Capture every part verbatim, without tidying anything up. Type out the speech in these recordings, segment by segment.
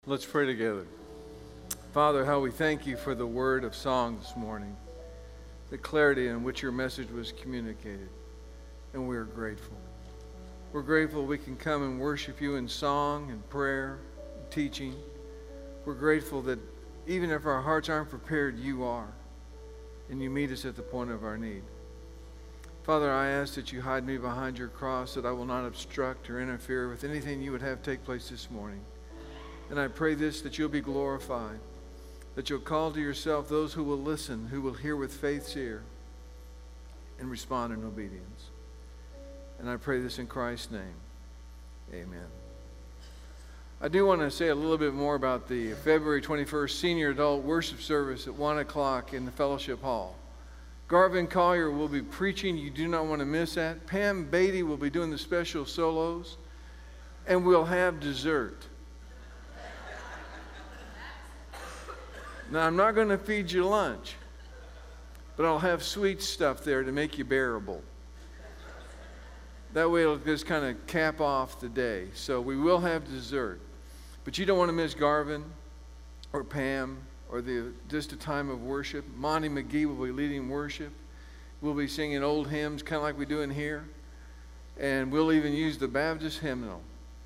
Let's pray together. Father, how we thank you for the word of song this morning, the clarity in which your message was communicated, and we are grateful. We're grateful we can come and worship you in song and prayer and teaching. We're grateful that even if our hearts aren't prepared, you are, and you meet us at the point of our need. Father, I ask that you hide me behind your cross, that I will not obstruct or interfere with anything you would have take place this morning. And I pray this, that you'll be glorified, that you'll call to yourself those who will listen, who will hear with faith's ear and respond in obedience. And I pray this in Christ's name. Amen. I do want to say a little bit more about the February twenty-first Senior Adult Worship Service at one o'clock in the Fellowship Hall. Garvin Collier will be preaching. You do not want to miss that. Pam Beatty will be doing the special solos. And we'll have dessert. Now, I'm not going to feed you lunch, but I'll have sweet stuff there to make you bearable. That way it'll just kind of cap off the day. So we will have dessert. But you don't want to miss Garvin or Pam or the just a time of worship. Monty McGee will be leading worship. We'll be singing old hymns, kind of like we do in here. And we'll even use the Baptist hymnal.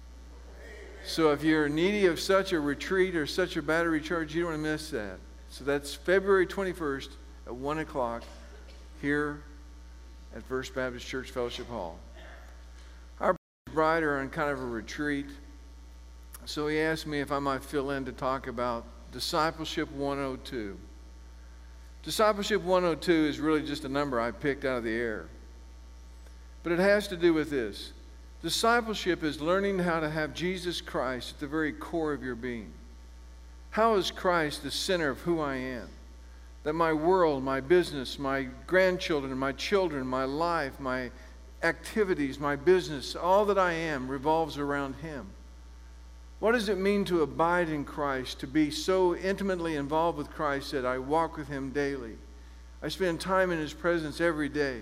So if you're needy of such a retreat or such a battery charge, you don't want to miss that. So that's February twenty-first at one o'clock here at First Baptist Church Fellowship Hall. Our bride are on kind of a retreat. So he asked me if I might fill in to talk about Discipleship one oh two. Discipleship one oh two is really just a number I picked out of the air. But it has to do with this. Discipleship is learning how to have Jesus Christ at the very core of your being. How is Christ the center of who I am? That my world, my business, my grandchildren, my children, my life, my activities, my business, all that I am revolves around Him. What does it mean to abide in Christ, to be so intimately involved with Christ that I walk with Him daily? I spend time in His presence every day.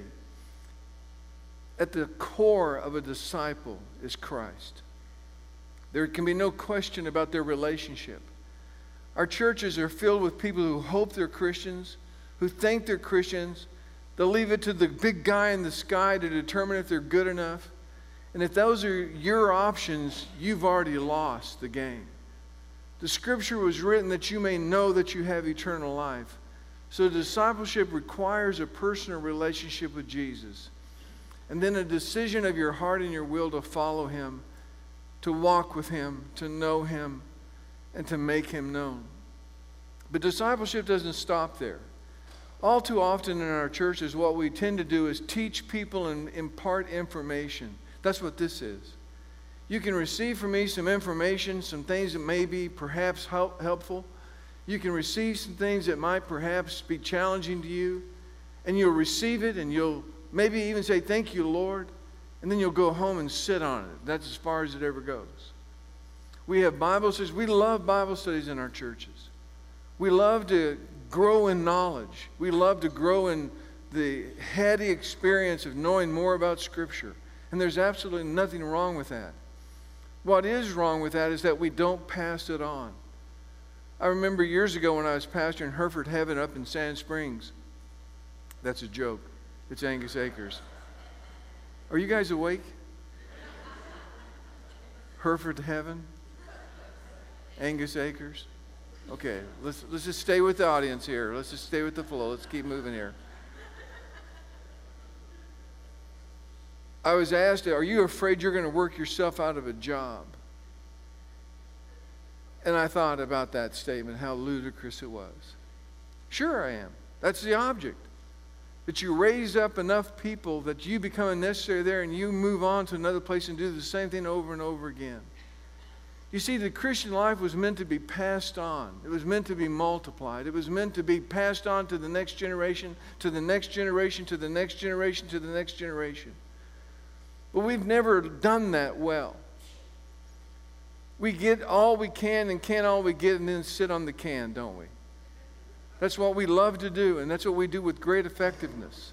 At the core of a disciple is Christ. There can be no question about their relationship. Our churches are filled with people who hope they're Christians, who think they're Christians. They'll leave it to the big guy in the sky to determine if they're good enough. And if those are your options, you've already lost the game. The scripture was written that you may know that you have eternal life. So discipleship requires a personal relationship with Jesus. And then a decision of your heart and your will to follow Him, to walk with Him, to know Him, and to make Him known. But discipleship doesn't stop there. All too often in our churches, what we tend to do is teach people and impart information. That's what this is. You can receive from me some information, some things that may be perhaps help, helpful. You can receive some things that might perhaps be challenging to you, and you'll receive it and you'll maybe even say, "Thank you, Lord," and then you'll go home and sit on it. That's as far as it ever goes. We have Bible studies. We love Bible studies in our churches. We love to grow in knowledge. We love to grow in the heady experience of knowing more about Scripture. And there's absolutely nothing wrong with that. What is wrong with that is that we don't pass it on. I remember years ago when I was pastor in Hereford Heaven up in Sand Springs. That's a joke. It's Angus Acres. Are you guys awake? Hereford Heaven? Angus Acres? Okay, let's let's just stay with the audience here. Let's just stay with the flow. Let's keep moving here. I was asked, are you afraid you're going to work yourself out of a job? And I thought about that statement, how ludicrous it was. Sure I am. That's the object. That you raise up enough people that you become unnecessary there and you move on to another place and do the same thing over and over again. You see, the Christian life was meant to be passed on. It was meant to be multiplied. It was meant to be passed on to the next generation, to the next generation, to the next generation, to the next generation. But we've never done that well. We get all we can and can all we get and then sit on the can, don't we? That's what we love to do, and that's what we do with great effectiveness.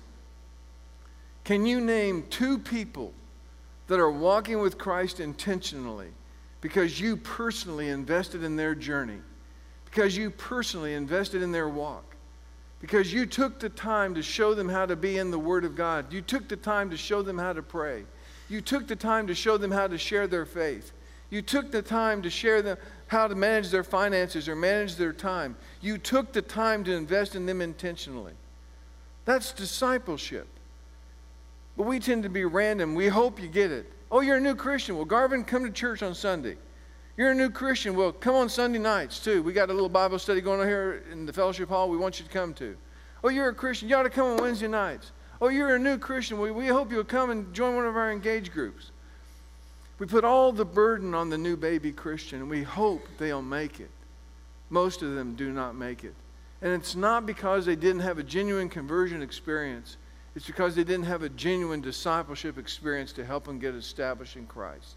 Can you name two people that are walking with Christ intentionally, because you personally invested in their journey, because you personally invested in their walk, because you took the time to show them how to be in the Word of God. You took the time to show them how to pray. You took the time to show them how to share their faith. You took the time to share them how to manage their finances or manage their time. You took the time to invest in them intentionally. That's discipleship. But we tend to be random. We hope you get it. Oh, you're a new Christian. Well, Garvin, come to church on Sunday. You're a new Christian. Well, come on Sunday nights, too. We got a little Bible study going on here in the fellowship hall we want you to come to. Oh, you're a Christian. You ought to come on Wednesday nights. Oh, you're a new Christian. We, we hope you'll come and join one of our engaged groups. We put all the burden on the new baby Christian, and we hope they'll make it. Most of them do not make it. And it's not because they didn't have a genuine conversion experience. It's because they didn't have a genuine discipleship experience to help them get established in Christ.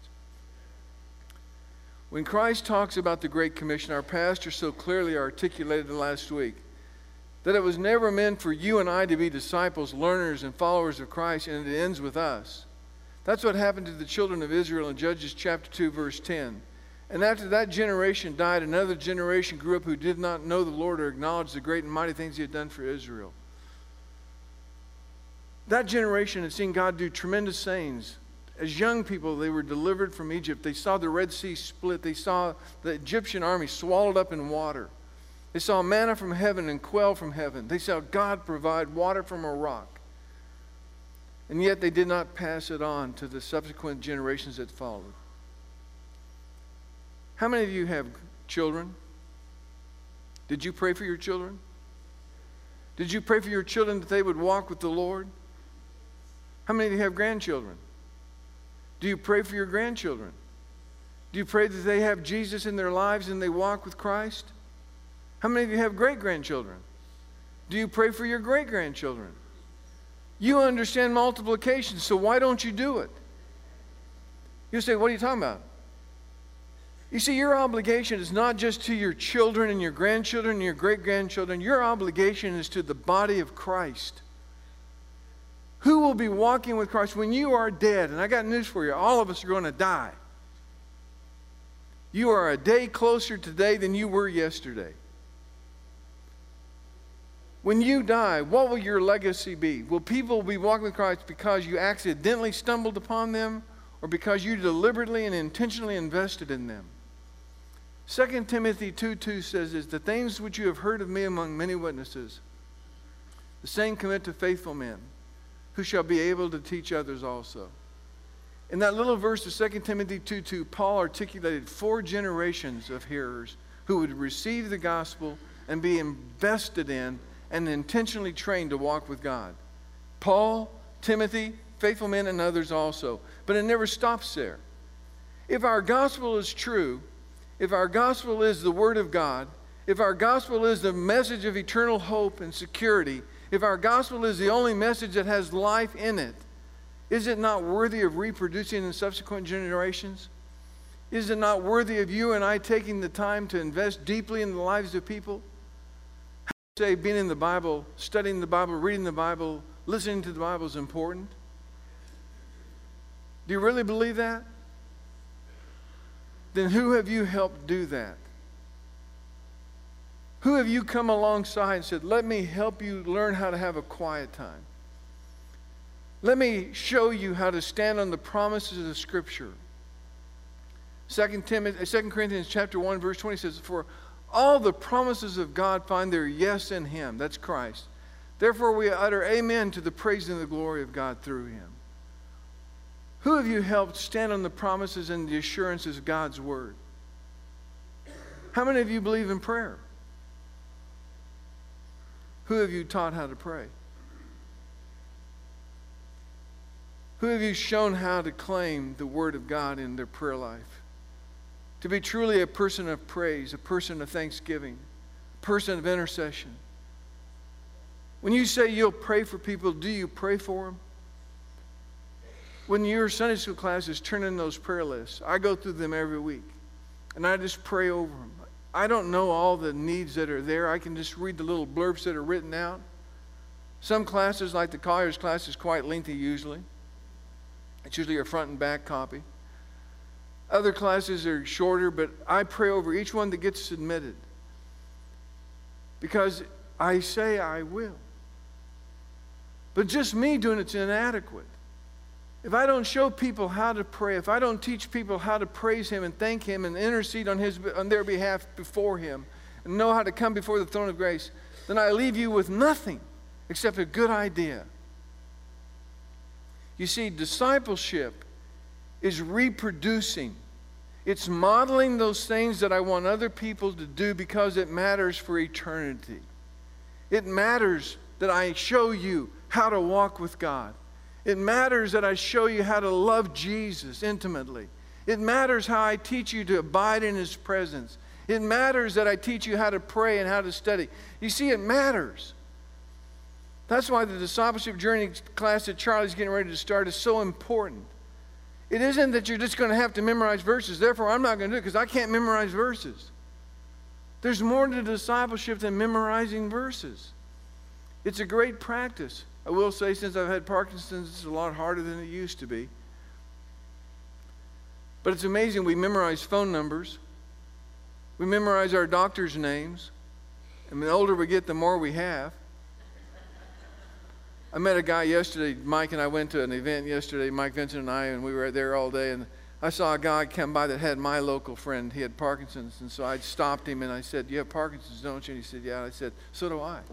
When Christ talks about the Great Commission, our pastor so clearly articulated last week that it was never meant for you and I to be disciples, learners, and followers of Christ, and it ends with us. That's what happened to the children of Israel in Judges chapter two, verse ten. And after that generation died, another generation grew up who did not know the Lord or acknowledge the great and mighty things He had done for Israel. That generation had seen God do tremendous things. As young people, they were delivered from Egypt. They saw the Red Sea split. They saw the Egyptian army swallowed up in water. They saw manna from heaven and quail from heaven. They saw God provide water from a rock. And yet they did not pass it on to the subsequent generations that followed. How many of you have children? Did you pray for your children? Did you pray for your children that they would walk with the Lord? How many of you have grandchildren? Do you pray for your grandchildren? Do you pray that they have Jesus in their lives and they walk with Christ? How many of you have great-grandchildren? Do you pray for your great-grandchildren? You understand multiplication, so why don't you do it? You say, what are you talking about? You see, your obligation is not just to your children and your grandchildren and your great-grandchildren. Your obligation is to the body of Christ. Who will be walking with Christ when you are dead? And I got news for you. All of us are going to die. You are a day closer today than you were yesterday. When you die, what will your legacy be? Will people be walking with Christ because you accidentally stumbled upon them or because you deliberately and intentionally invested in them? Second Timothy two two says is the things which you have heard of me among many witnesses, the same commit to faithful men, who shall be able to teach others also. In that little verse of Second Timothy two two, Paul articulated four generations of hearers who would receive the gospel and be invested in and intentionally trained to walk with God. Paul, Timothy, faithful men, and others also. But it never stops there. If our gospel is true, if our gospel is the Word of God, if our gospel is the message of eternal hope and security, if our gospel is the only message that has life in it, is it not worthy of reproducing in subsequent generations? Is it not worthy of you and I taking the time to invest deeply in the lives of people? How do you say being in the Bible, studying the Bible, reading the Bible, listening to the Bible is important? Do you really believe that? Then who have you helped do that? Who have you come alongside and said, let me help you learn how to have a quiet time? Let me show you how to stand on the promises of Scripture. Second Timothy, Second Corinthians chapter one, verse twenty says, for all the promises of God find their yes in Him. That's Christ. Therefore we utter amen to the praise and the glory of God through Him. Who have you helped stand on the promises and the assurances of God's Word? How many of you believe in prayer? Who have you taught how to pray? Who have you shown how to claim the Word of God in their prayer life? To be truly a person of praise, a person of thanksgiving, a person of intercession. When you say you'll pray for people, do you pray for them? When your Sunday school classes turn in those prayer lists, I go through them every week, and I just pray over them. I don't know all the needs that are there. I can just read the little blurbs that are written out. Some classes, like the Collier's class, is quite lengthy usually. It's usually a front and back copy. Other classes are shorter, but I pray over each one that gets submitted. Because I say I will. But just me doing it's inadequate. If I don't show people how to pray, if I don't teach people how to praise Him and thank Him and intercede on His on their behalf before Him and know how to come before the throne of grace, then I leave you with nothing except a good idea. You see, discipleship is reproducing. It's modeling those things that I want other people to do because it matters for eternity. It matters that I show you how to walk with God. It matters that I show you how to love Jesus intimately. It matters how I teach you to abide in His presence. It matters that I teach you how to pray and how to study. You see, it matters. That's why the discipleship journey class that Charlie's getting ready to start is so important. It isn't that you're just going to have to memorize verses. Therefore, I'm not going to do it because I can't memorize verses. There's more to discipleship than memorizing verses. It's a great practice. I will say, since I've had Parkinson's, it's a lot harder than it used to be. But it's amazing. We memorize phone numbers. We memorize our doctor's names. And the older we get, the more we have. I met a guy yesterday. Mike and I went to an event yesterday, Mike Vincent and I, and we were there all day. And I saw a guy come by that had my local friend. He had Parkinson's. And so I stopped him and I said, "You have Parkinson's, don't you?" And he said, "Yeah." I said, "So do I."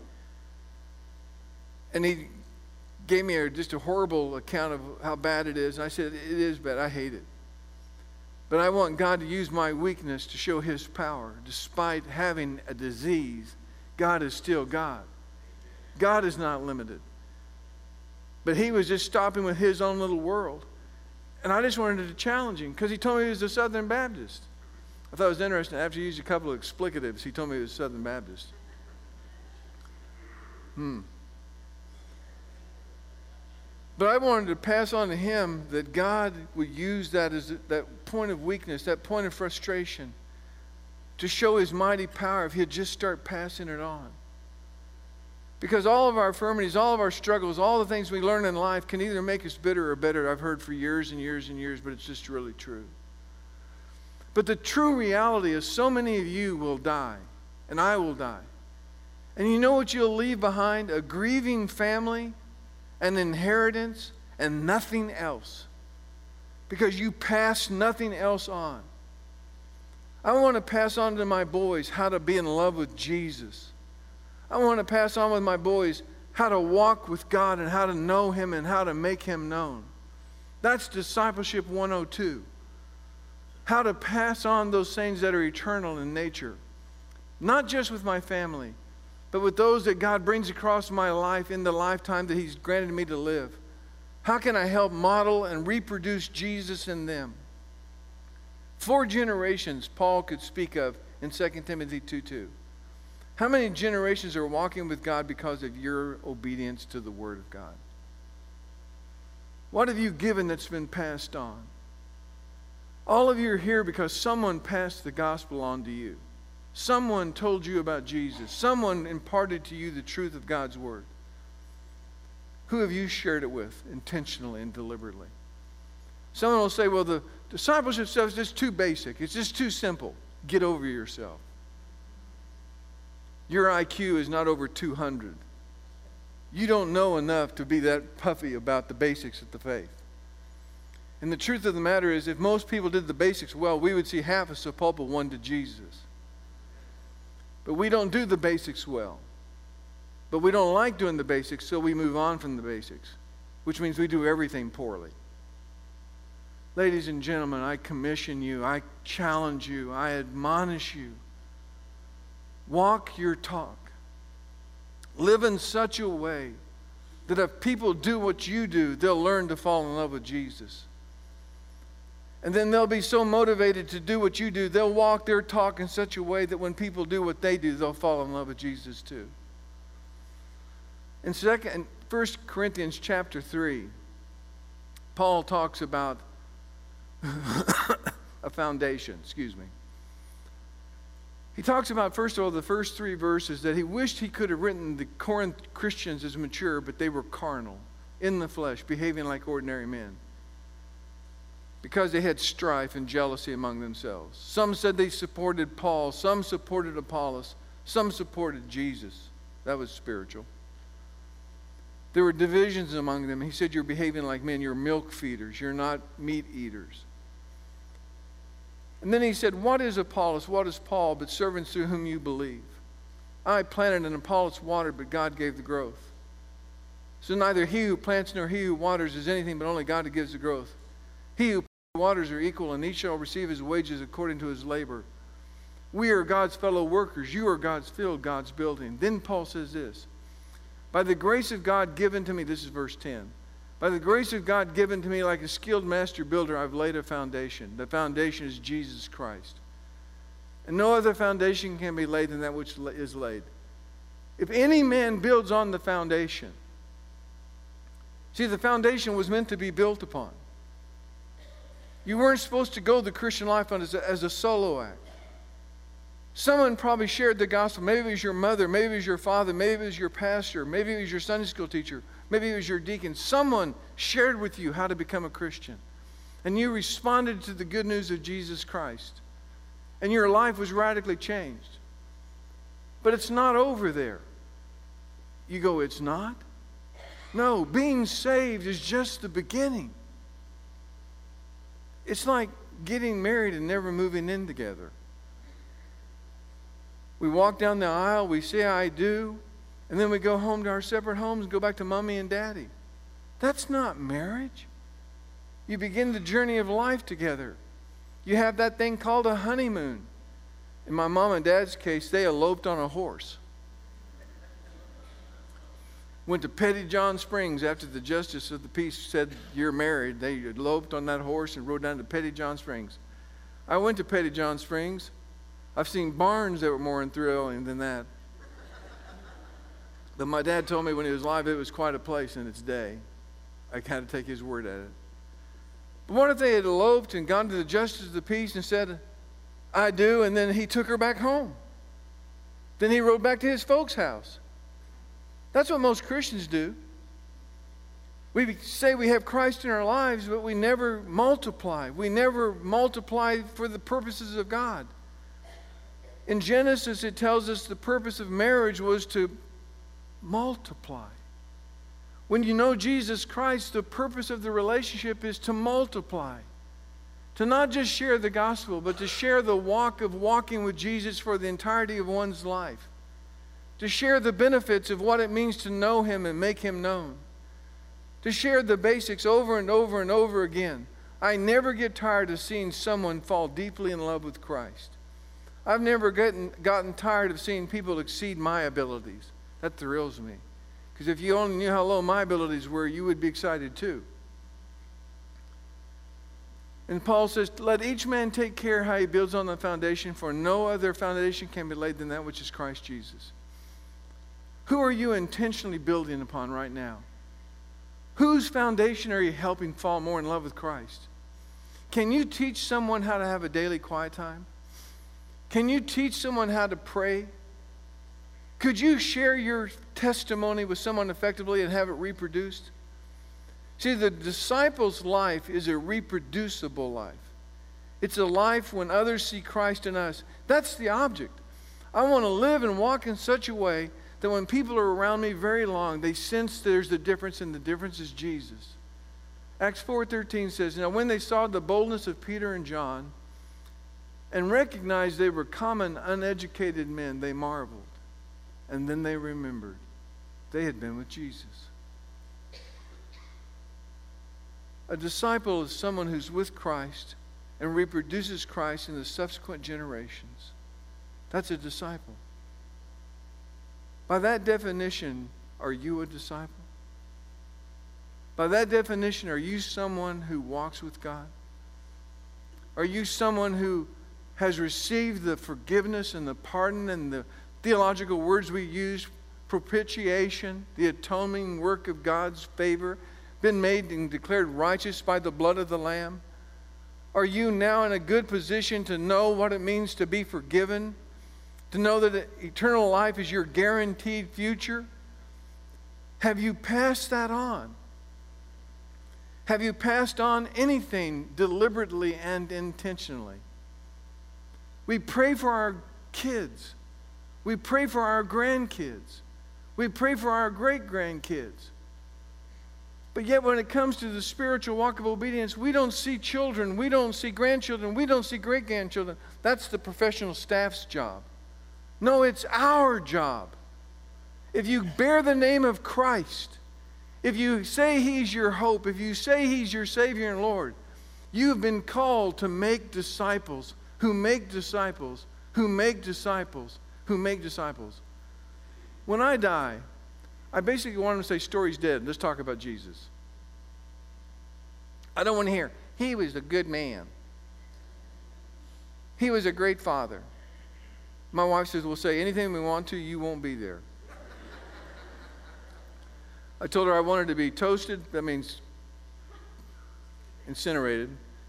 And he gave me a, just a horrible account of how bad it is. And I said, "It is bad. I hate it. But I want God to use my weakness to show His power. Despite having a disease, God is still God. God is not limited." But he was just stopping with his own little world. And I just wanted to challenge him because he told me he was a Southern Baptist. I thought it was interesting. After he used a couple of explicatives, he told me he was a Southern Baptist. Hmm. But I wanted to pass on to him that God would use that as a, that point of weakness, that point of frustration, to show His mighty power if he'd just start passing it on. Because all of our infirmities, all of our struggles, all the things we learn in life can either make us bitter or better. I've heard for years and years and years, but it's just really true. But the true reality is so many of you will die, and I will die. And you know what you'll leave behind? A grieving family, an inheritance, and nothing else. Because you pass nothing else on. I want to pass on to my boys how to be in love with Jesus. I want to pass on with my boys how to walk with God and how to know Him and how to make Him known. That's discipleship one oh two. How to pass on those things that are eternal in nature. Not just with my family, but with those that God brings across my life in the lifetime that He's granted me to live. How can I help model and reproduce Jesus in them? Four generations Paul could speak of in Second Timothy two two. How many generations are walking with God because of your obedience to the Word of God? What have you given that's been passed on? All of you are here because someone passed the gospel on to you. Someone told you about Jesus. Someone imparted to you the truth of God's Word. Who have you shared it with intentionally and deliberately? Someone will say, well, the discipleship stuff is just too basic. It's just too simple. Get over yourself. Your I Q is not over two hundred. You don't know enough to be that puffy about the basics of the faith. And the truth of the matter is, if most people did the basics well, we would see half a sepulchre won to Jesus. But we don't do the basics well. But we don't like doing the basics, so we move on from the basics, which means we do everything poorly. Ladies and gentlemen, I commission you, I challenge you, I admonish you. Walk your talk. Live in such a way that if people do what you do, they'll learn to fall in love with Jesus. And then they'll be so motivated to do what you do, they'll walk their talk in such a way that when people do what they do, they'll fall in love with Jesus too. In second, First Corinthians chapter three, Paul talks about a foundation, excuse me. He talks about, first of all, the first three verses that he wished he could have written the Corinth Christians as mature, but they were carnal, in the flesh, behaving like ordinary men. because they had strife and jealousy among themselves. Some said they supported Paul, some supported Apollos, some supported Jesus. That was spiritual. There were divisions among them. He said, you're behaving like men. You're milk feeders. You're not meat eaters. And then he said, what is Apollos? What is Paul? But servants through whom you believe. I planted and Apollos watered, but God gave the growth. So neither he who plants nor he who waters is anything, but only God who gives the growth. He who waters are equal, and each shall receive his wages according to his labor. We are God's fellow workers. You are God's field, God's building. Then Paul says this. By the grace of God given to me, this is verse ten. By the grace of God given to me, like a skilled master builder, I've laid a foundation. The foundation is Jesus Christ. And no other foundation can be laid than that which is laid. If any man builds on the foundation, see, the foundation was meant to be built upon. You weren't supposed to go the Christian life on as a, as a solo act. Someone probably shared the gospel. Maybe it was your mother. Maybe it was your father. Maybe it was your pastor. Maybe it was your Sunday school teacher. Maybe it was your deacon. Someone shared with you how to become a Christian. And you responded to the good news of Jesus Christ. And your life was radically changed. But it's not over there. You go, it's not? No, being saved is just the beginning. It's like getting married and never moving in together. We walk down the aisle, we say, I do, and then we go home to our separate homes and go back to mommy and daddy. That's not marriage. You begin the journey of life together. You have that thing called a honeymoon. In my mom and dad's case, they eloped on a horse. Went to Petty John Springs after the justice of the peace said, you're married. They eloped on that horse and rode down to Petty John Springs. I went to Petty John Springs. I've seen barns that were more enthralling than that. But my dad told me when he was alive it was quite a place in its day. I kind of take his word at it. But what if they had eloped and gone to the justice of the peace and said, I do, and then he took her back home? Then he rode back to his folks' house. That's what most Christians do. We say we have Christ in our lives, but we never multiply. We never multiply for the purposes of God. In Genesis, it tells us the purpose of marriage was to multiply. When you know Jesus Christ, the purpose of the relationship is to multiply. To not just share the gospel, but to share the walk of walking with Jesus for the entirety of one's life. To share the benefits of what it means to know Him and make Him known. To share the basics over and over and over again. I never get tired of seeing someone fall deeply in love with Christ. I've never gotten, gotten tired of seeing people exceed my abilities. That thrills me. Because if you only knew how low my abilities were, you would be excited too. And Paul says, let each man take care how he builds on the foundation, for no other foundation can be laid than that which is Christ Jesus. Who are you intentionally building upon right now? Whose foundation are you helping fall more in love with Christ? Can you teach someone how to have a daily quiet time? Can you teach someone how to pray? Could you share your testimony with someone effectively and have it reproduced? See, the disciples' life is a reproducible life. It's a life when others see Christ in us. That's the object. I want to live and walk in such a way that when people are around me very long, they sense there's the difference, and the difference is Jesus. Acts four thirteen says, now when they saw the boldness of Peter and John and recognized they were common, uneducated men, they marveled. And then they remembered they had been with Jesus. A disciple is someone who's with Christ and reproduces Christ in the subsequent generations. That's a disciple. By that definition, are you a disciple? By that definition, are you someone who walks with God? Are you someone who has received the forgiveness and the pardon and the theological words we use, propitiation, the atoning work of God's favor, been made and declared righteous by the blood of the Lamb? Are you now in a good position to know what it means to be forgiven? To know that eternal life is your guaranteed future? Have you passed that on? Have you passed on anything deliberately and intentionally? We pray for our kids. We pray for our grandkids. We pray for our great-grandkids. But yet when it comes to the spiritual walk of obedience, we don't see children, we don't see grandchildren, we don't see great-grandchildren. That's the professional staff's job. No, it's our job. If you bear the name of Christ, if you say He's your hope, if you say He's your Savior and Lord, you have been called to make disciples who make disciples, who make disciples, who make disciples. When I die, I basically want them to say, story's dead. Let's talk about Jesus. I don't want to hear, He was a good man. He was a great father. My wife says, we'll say anything we want to, you won't be there. I told her I wanted to be toasted. That means incinerated.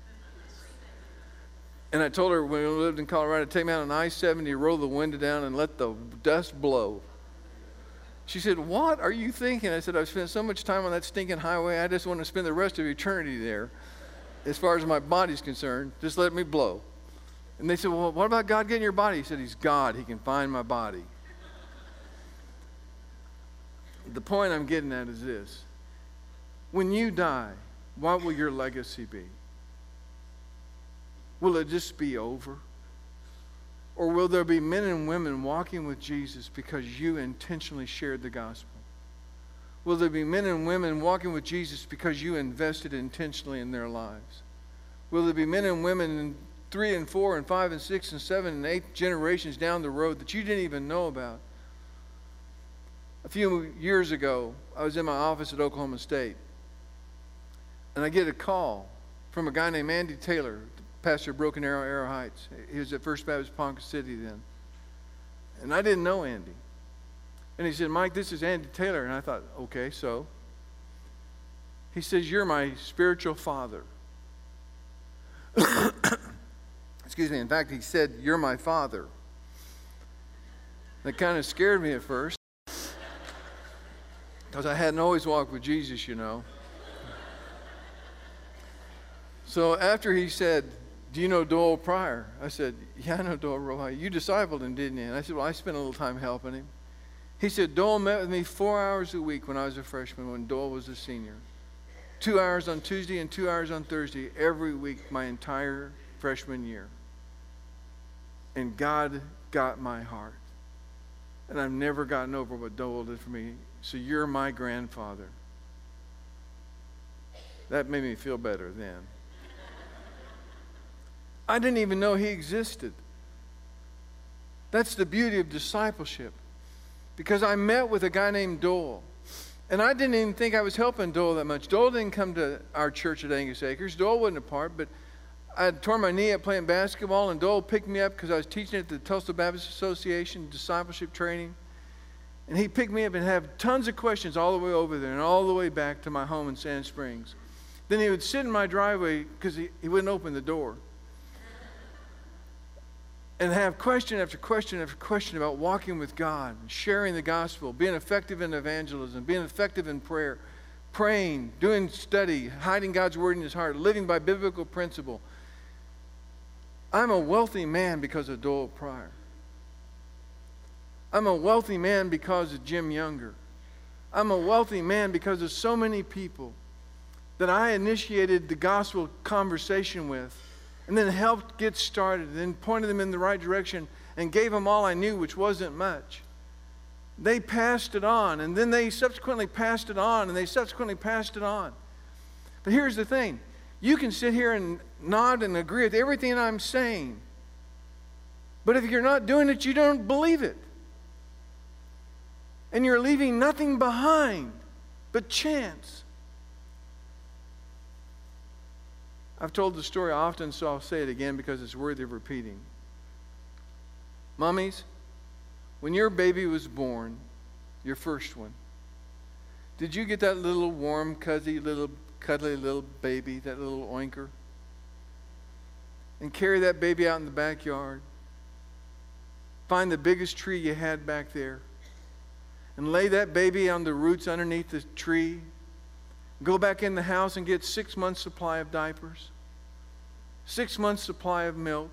And I told her when we lived in Colorado, take me out on I seventy, roll the window down, and let the dust blow. She said, what are you thinking? I said, I've spent so much time on that stinking highway, I just want to spend the rest of eternity there. As far as my body's concerned, just let me blow. And they said, well, what about God getting your body? He said, He's God. He can find my body. The point I'm getting at is this. When you die, what will your legacy be? Will it just be over? Or will there be men and women walking with Jesus because you intentionally shared the gospel? Will there be men and women walking with Jesus because you invested intentionally in their lives? Will there be men and women in three and four and five and six and seven and eight generations down the road that you didn't even know about? A few years ago, I was in my office at Oklahoma State, and I get a call from a guy named Andy Taylor, pastor of Broken Arrow, Arrow Heights. He was at First Baptist Ponca City then. And I didn't know Andy. And he said, Mike, this is Andy Taylor. And I thought, okay, so. He says, you're my spiritual father. Excuse me. In fact, he said, you're my father. That kind of scared me at first. Because I hadn't always walked with Jesus, you know. So after he said, do you know Doyle Pryor? I said, yeah, I know Doyle Pryor. You discipled him, didn't you? And I said, well, I spent a little time helping him. He said, Doyle met with me four hours a week when I was a freshman, when Doyle was a senior. Two hours on Tuesday and two hours on Thursday every week my entire freshman year. And God got my heart. And I've never gotten over what Doyle did for me. So you're my grandfather. That made me feel better then. I didn't even know he existed. That's the beauty of discipleship. Because I met with a guy named Doyle. And I didn't even think I was helping Doyle that much. Doyle didn't come to our church at Angus Acres. Doyle wasn't a part, but I had torn my knee up playing basketball, and Doyle picked me up because I was teaching at the Tulsa Baptist Association, discipleship training. And he picked me up and had tons of questions all the way over there and all the way back to my home in Sand Springs. Then he would sit in my driveway because he, he wouldn't open the door. And have question after question after question about walking with God, sharing the gospel, being effective in evangelism, being effective in prayer, praying, doing study, hiding God's word in his heart, living by biblical principle. I'm a wealthy man because of Doyle Pryor. I'm a wealthy man because of Jim Younger. I'm a wealthy man because of so many people that I initiated the gospel conversation with, and then helped get started, and then pointed them in the right direction and gave them all I knew, which wasn't much. They passed it on, and then they subsequently passed it on, and they subsequently passed it on. But here's the thing. You can sit here and nod and agree with everything I'm saying, but if you're not doing it, you don't believe it. And you're leaving nothing behind but chance. I've told the story often, so I'll say it again because it's worthy of repeating. Mummies, when your baby was born, your first one, did you get that little warm, cuddly little, cuddly little baby, that little oinker? And carry that baby out in the backyard? Find the biggest tree you had back there? And lay that baby on the roots underneath the tree? Go back in the house and get six months' supply of diapers, six months' supply of milk,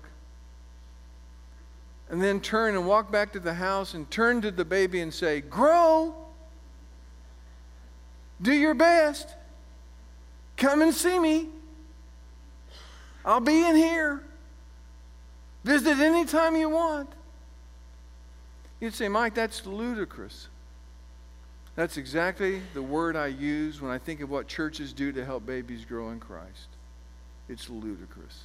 and then turn and walk back to the house and turn to the baby and say, grow, do your best, come and see me. I'll be in here. Visit anytime you want. You'd say, Mike, that's ludicrous. That's exactly the word I use when I think of what churches do to help babies grow in Christ. It's ludicrous.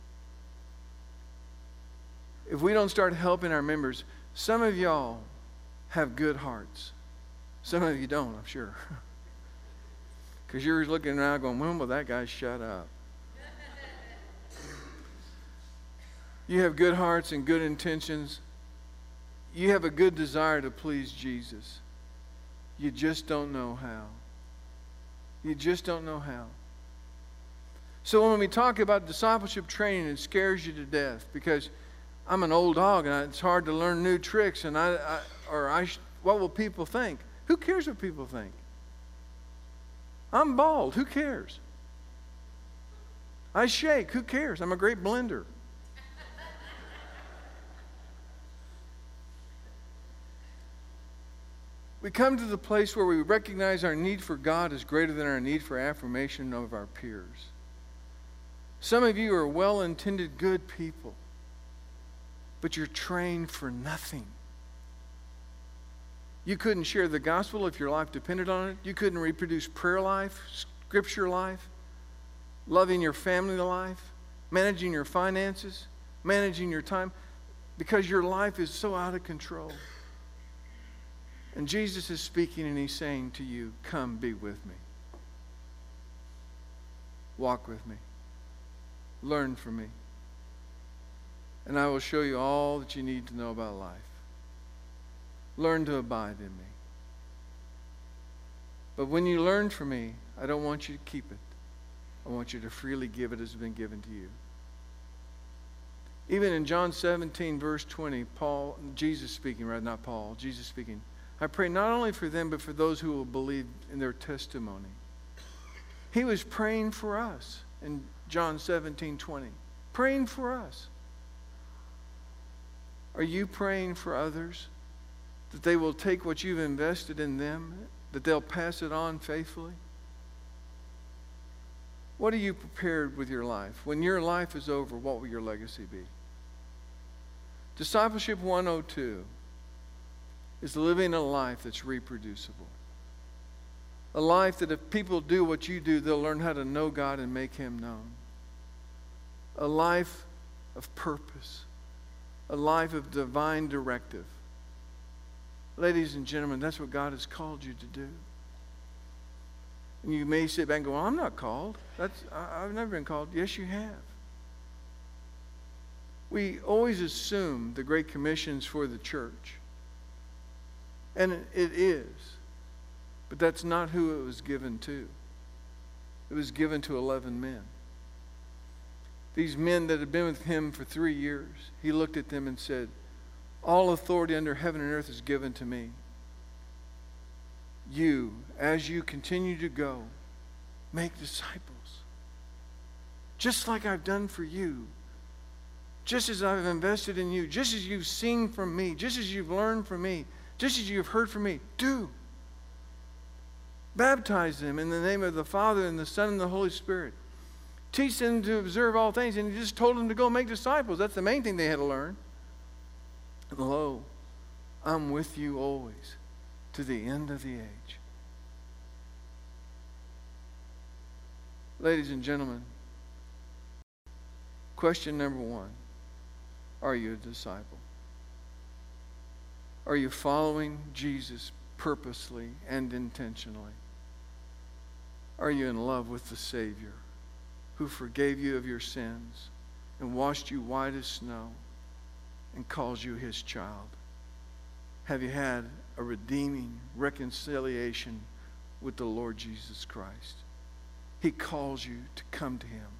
If we don't start helping our members, some of y'all have good hearts. Some of you don't, I'm sure. Because you're looking around going, when will that guy shut up? You have good hearts and good intentions. You have a good desire to please Jesus. You just don't know how. You just don't know how. So when we talk about discipleship training, it scares you to death because I'm an old dog and it's hard to learn new tricks. And I, I or I, what will people think? Who cares what people think? I'm bald. Who cares? I shake. Who cares? I'm a great blender. We come to the place where we recognize our need for God is greater than our need for affirmation of our peers. Some of you are well-intended, good people, but you're trained for nothing. You couldn't share the gospel if your life depended on it. You couldn't reproduce prayer life, scripture life, loving your family life, managing your finances, managing your time, because your life is so out of control. And Jesus is speaking and he's saying to you, come be with me. Walk with me. Learn from me. And I will show you all that you need to know about life. Learn to abide in me. But when you learn from me, I don't want you to keep it. I want you to freely give it as it's been given to you. Even in John seventeen, verse twenty, Paul, Jesus speaking, right? Not Paul, Jesus speaking. I pray not only for them, but for those who will believe in their testimony. He was praying for us in John seventeen, twenty. Praying for us. Are you praying for others? That they will take what you've invested in them, that they'll pass it on faithfully? What are you prepared with your life? When your life is over, what will your legacy be? Discipleship one oh two is living a life that's reproducible. A life that if people do what you do, they'll learn how to know God and make Him known. A life of purpose. A life of divine directive. Ladies and gentlemen, that's what God has called you to do. And you may sit back and go, well, I'm not called. That's, I, I've never been called. Yes, you have. We always assume the Great Commission's for the church. And it is. But that's not who it was given to. It was given to eleven men. These men that had been with him for three years, he looked at them and said, all authority under heaven and earth is given to me. You, as you continue to go, make disciples. Just like I've done for you. Just as I've invested in you. Just as you've seen from me. Just as you've learned from me. Just as you've heard from me. Do. Baptize them in the name of the Father and the Son and the Holy Spirit. Teach them to observe all things. And he just told them to go make disciples. That's the main thing they had to learn. And lo, I'm with you always to the end of the age. Ladies and gentlemen, question number one. Are you a disciple? Are you following Jesus purposely and intentionally? Are you in love with the Savior who forgave you of your sins and washed you white as snow and calls you his child? Have you had a redeeming reconciliation with the Lord Jesus Christ? He calls you to come to him.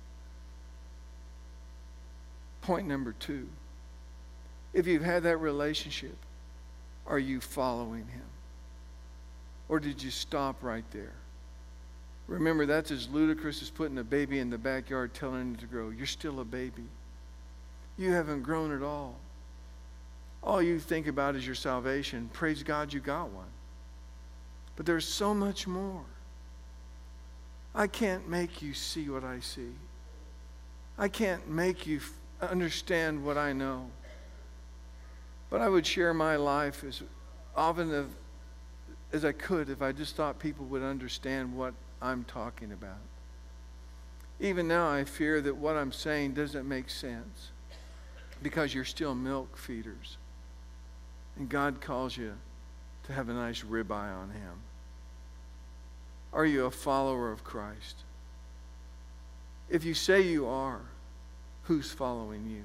Point number two. If you've had that relationship, are you following him? Or did you stop right there? Remember, that's as ludicrous as putting a baby in the backyard telling it to grow. You're still a baby. You haven't grown at all. All you think about is your salvation. Praise God you got one. But there's so much more. I can't make you see what I see. I can't make you f- understand what I know. But I would share my life as often as, as I could if I just thought people would understand what I'm talking about. Even now I fear that what I'm saying doesn't make sense because you're still milk feeders. And God calls you to have a nice ribeye on Him. Are you a follower of Christ? If you say you are, who's following you?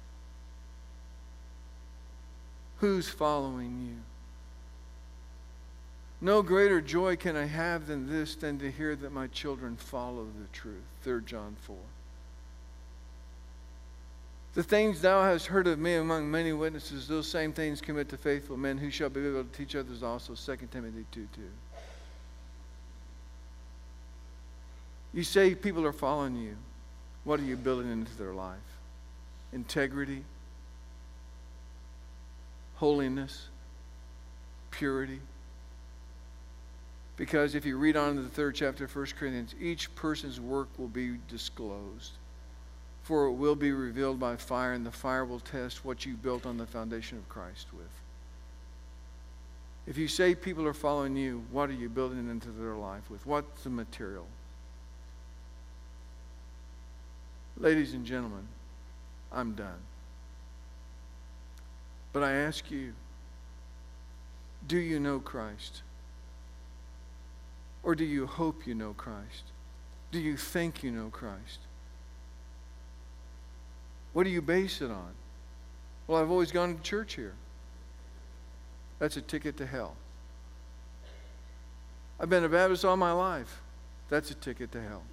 Who's following you? No greater joy can I have than this, than to hear that my children follow the truth. Third John four. The things thou hast heard of me among many witnesses, those same things commit to faithful men who shall be able to teach others also. Second Timothy two two. You say people are following you. What are you building into their life? Integrity, holiness, purity. Because if you read on in the third chapter of First Corinthians, each person's work will be disclosed. For it will be revealed by fire, and the fire will test what you built on the foundation of Christ with. If you say people are following you, what are you building into their life with? What's the material? Ladies and gentlemen, I'm done. But I ask you, do you know Christ? Or do you hope you know Christ? Do you think you know Christ? What do you base it on? Well, I've always gone to church here. That's a ticket to hell. I've been a Baptist all my life. That's a ticket to hell.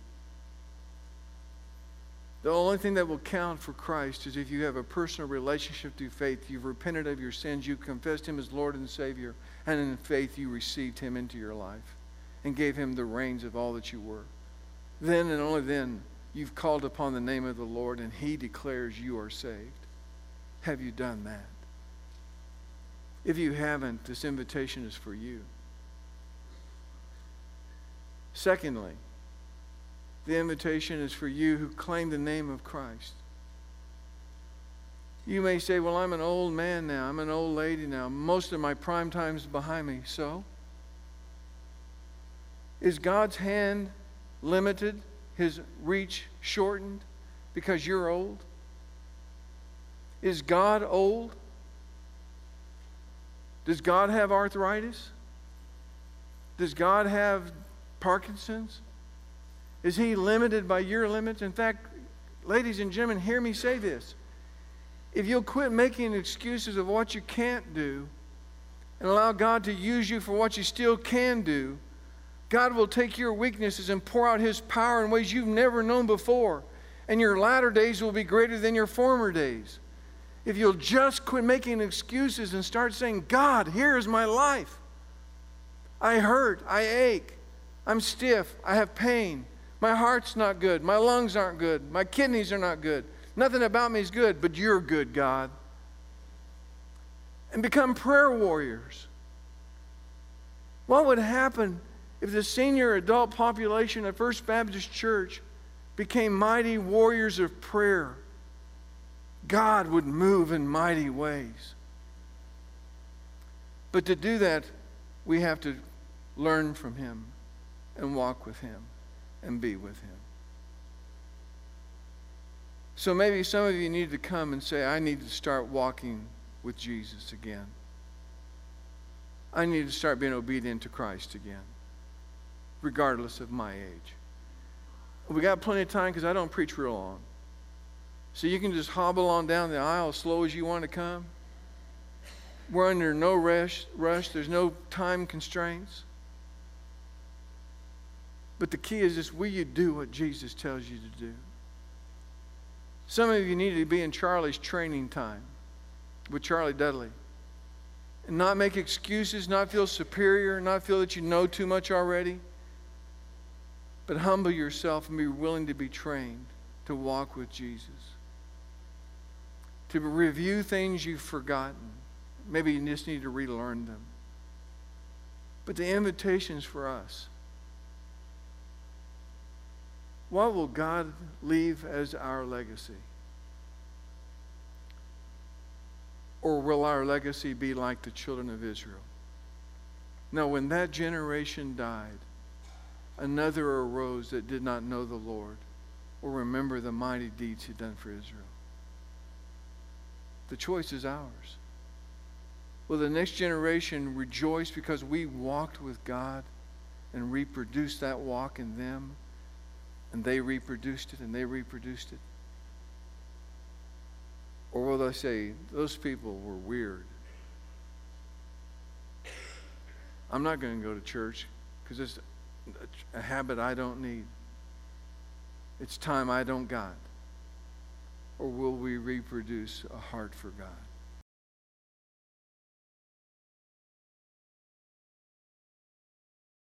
The only thing that will count for Christ is if you have a personal relationship through faith. You've repented of your sins. You've confessed Him as Lord and Savior. And in faith, you received Him into your life and gave Him the reins of all that you were. Then and only then, you've called upon the name of the Lord and He declares you are saved. Have you done that? If you haven't, this invitation is for you. Secondly, the invitation is for you who claim the name of Christ. You may say, well, I'm an old man now. I'm an old lady now. Most of my prime time is behind me. So? Is God's hand limited? His reach shortened because you're old? Is God old? Does God have arthritis? Does God have Parkinson's? Is He limited by your limits? In fact, ladies and gentlemen, hear me say this. If you'll quit making excuses of what you can't do and allow God to use you for what you still can do, God will take your weaknesses and pour out His power in ways you've never known before. And your latter days will be greater than your former days. If you'll just quit making excuses and start saying, God, here is my life. I hurt. I ache. I'm stiff. I have pain. My heart's not good. My lungs aren't good. My kidneys are not good. Nothing about me is good, but you're good, God. And become prayer warriors. What would happen if the senior adult population of First Baptist Church became mighty warriors of prayer? God would move in mighty ways. But to do that, we have to learn from Him and walk with Him and be with Him. So maybe some of you need to come and say, I need to start walking with Jesus again. I need to start being obedient to Christ again, regardless of my age. We got plenty of time because I don't preach real long. So you can just hobble on down the aisle as slow as you want to come. We're under no rush, rush. There's no time constraints. But the key is just, will you do what Jesus tells you to do? Some of you need to be in Charlie's training time with Charlie Dudley. And not make excuses, not feel superior, not feel that you know too much already. But humble yourself and be willing to be trained to walk with Jesus. To review things you've forgotten. Maybe you just need to relearn them. But the invitation's for us. What will God leave as our legacy? Or will our legacy be like the children of Israel? No, when that generation died, another arose that did not know the Lord or remember the mighty deeds He'd done for Israel. The choice is ours. Will the next generation rejoice because we walked with God and reproduced that walk in them, and they reproduced it and they reproduced it? Or will they say, those people were weird? I'm not going to go to church because it's a habit I don't need. It's time I don't got. Or will we reproduce a heart for God?